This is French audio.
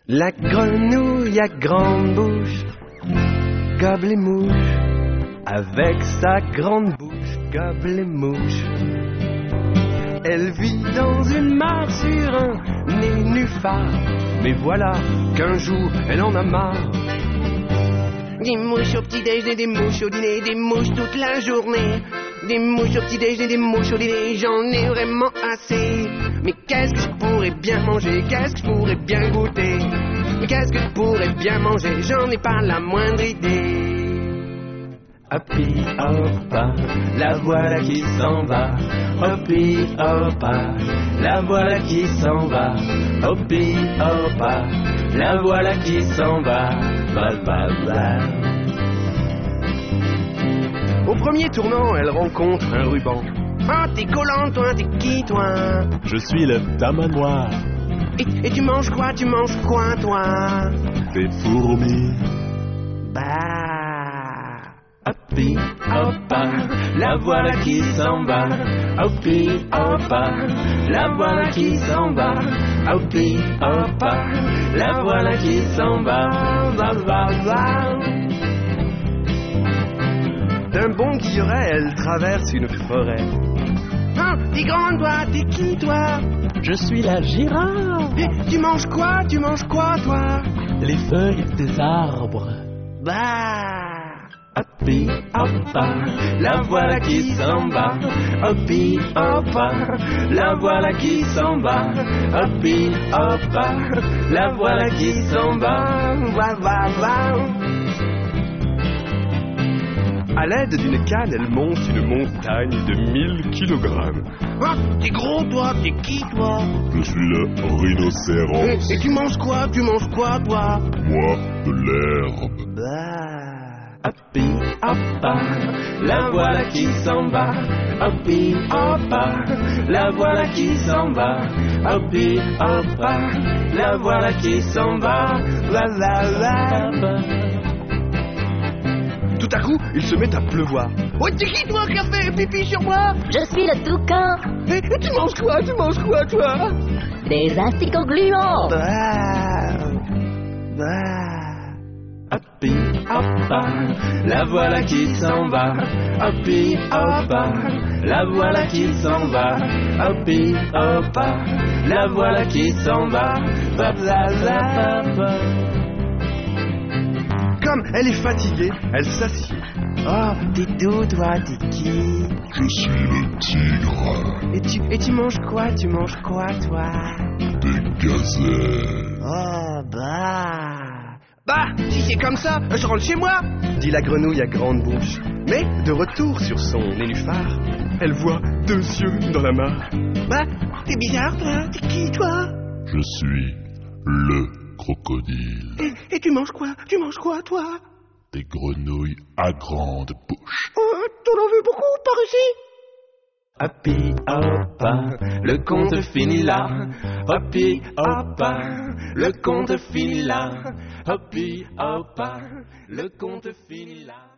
La grenouille à grande bouche gobe les mouches, avec sa grande bouche gobe les mouches. Elle vit dans une mare sur un nénuphar, mais voilà qu'un jour elle en a marre. Des mouches au petit déjeuner, des mouches au dîner, des mouches toute la journée. Des mouches au petit déjeuner, des mouches au dîner, j'en ai vraiment assez. Mais qu'est-ce que je pourrais bien manger, qu'est-ce que je pourrais bien goûter? Mais qu'est-ce que je pourrais bien manger, j'en ai pas la moindre idée. Hoppi hoppa, la voilà qui s'en va. Hoppi hoppa, la voilà qui s'en va. Hoppi hoppa, la voilà qui s'en va. Va va va. Au premier tournant, elle rencontre un ruban. Ah, t'es collant, toi, t'es qui, toi? Je suis le tamanoir. Et tu manges quoi, toi? Des fourmis. Bah. Hoppi hoppa, la voilà qui s'en va. Hoppi hoppa, la voilà qui s'en va. Hoppi hoppa, la voilà qui s'en va. Va va va. D'un bond guilleret, elle traverse une forêt. Ah, t'es grande, toi, t'es qui, toi? Je suis la girafe. Tu manges quoi, toi? Les feuilles des arbres. Bah. Hoppi hoppa, la voilà qui s'en va. Hoppi hoppa, la voilà qui s'en va. Hoppi hoppa, la voilà qui s'en va. Va va va. À l'aide d'une canne, elle monte une montagne de 1000 kilogrammes. Ah, t'es gros, toi, t'es qui, toi? Je suis le rhinocéros. Et tu manges quoi, toi? Moi, de l'herbe. Bah. Hoppi hoppa, la voilà qui s'en va. Hoppi hoppa, la voilà qui s'en va. Hoppi hoppa, la voilà qui s'en va. Va va va. Tout à coup, il se met à pleuvoir. Oh, t'es qui, toi, qui a fait pipi sur moi? Je suis le toucan. Et tu manges quoi, toi? Des asticots gluants. Bah. Hoppi hoppa, la voilà qui s'en va. Hoppi hoppa, la voilà qui s'en va. Hoppi hoppa, la voilà qui s'en va. Va va va va. Comme elle est fatiguée, elle s'assied. Oh, t'es d'où, toi, t'es qui? Je suis le tigre. Et tu manges quoi, toi? Des gazelles. Oh, bah. Bah, si c'est comme ça, je rentre chez moi, dit la grenouille à grande bouche. Mais, de retour sur son nénuphar, elle voit 2 yeux dans la mare. Bah, t'es bizarre, toi, t'es qui, toi? Je suis le crocodile. Et tu manges quoi, toi? Des grenouilles à grande bouche. Oh, t'en en veux beaucoup par ici? Hoppi hoppa, le conte finit là. Hoppi hoppa, le conte finit là. Hoppi hoppa, le conte finit là.